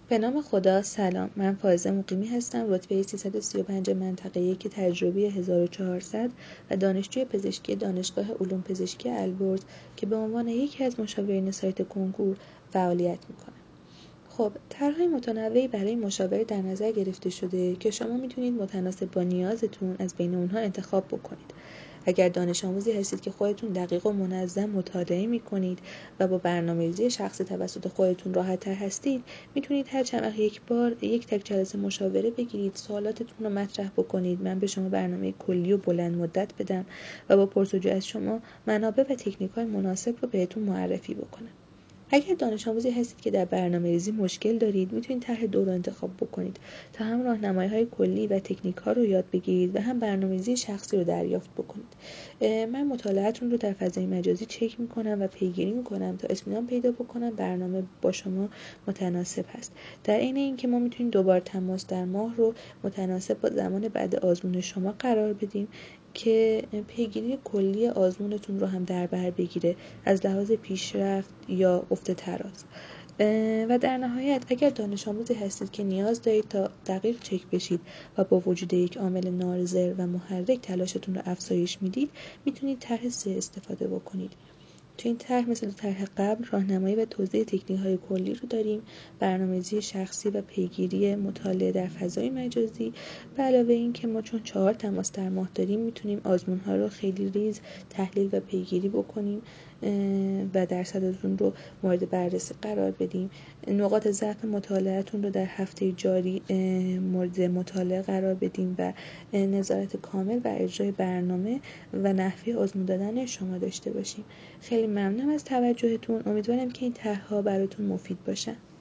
به نام خدا. سلام، من فائزه مقیمی هستم، رتبه 335 منطقه 1 تجربی 1400 و دانشجوی پزشکی دانشگاه علوم پزشکی البرز که به عنوان یکی از مشاورین سایت کنکور فعالیت میکنم. خب، طرح‌های متنوعی برای مشاوره در نظر گرفته شده که شما میتونید متناسب با نیازتون از بین اونها انتخاب بکنید. اگر دانش آموزی هستید که خودتون دقیق و منظم مطالعه میکنید و با برنامه‌ریزی شخصی توسط خودتون راحت‌تر هستید، میتونید هر چند وقت یک بار یک تک جلسه مشاوره بگیرید، سوالاتتون رو مطرح بکنید، من به شما برنامه کلی و بلند مدت بدم و با پرسجو از شما منابع و تکنیک‌های مناسب رو بهتون معرفی بکنم. اگر دانش آموزی هستید که در برنامه‌ریزی مشکل دارید، میتونید طرح 2 رو انتخاب بکنید تا هم راهنمایی‌های کلی و تکنیک‌ها رو یاد بگیرید و هم برنامه‌ریزی شخصی رو دریافت بکنید. من مطالعه‌تون رو در فضای مجازی چک می‌کنم و پیگیری می‌کنم تا اطمینان پیدا بکنم برنامه با شما متناسب هست. در عین اینکه ما میتونیم 2 بار تماس در ماه رو متناسب با زمان بعد آزمون شما قرار بدیم که پیگیری کلی آزمونتون رو هم در بر بگیره از لحاظ پیشرفت یا افت تراز. و در نهایت اگر دانش آموزی هستید که نیاز دارید تا دقیق چک بشید و با وجود یک عامل نارضا و محرک تلاشتون رو افزایش میدید، میتونید طرح 3 استفاده بکنید. تو این طرح مثل طرح قبل راهنمایی و توضیح تکنیک‌های کلی رو داریم، برنامه‌ریزی شخصی و پیگیری مطالعه در فضای مجازی. به علاوه این که ما چون 4 تماس در ماه داریم، میتونیم آزمون‌ها رو خیلی ریز تحلیل و پیگیری بکنیم و درصد از اون رو مورد بررسی قرار بدیم. نقاط ضعف مطالعه‌تون رو در هفته جاری مورد مطالعه قرار بدیم و نظارت کامل بر اجرای برنامه و نحوه آزمون دادن شما داشته باشیم. خیلی ممنونم از توجهتون. امیدوارم که این طرح‌ها براتون مفید باشه.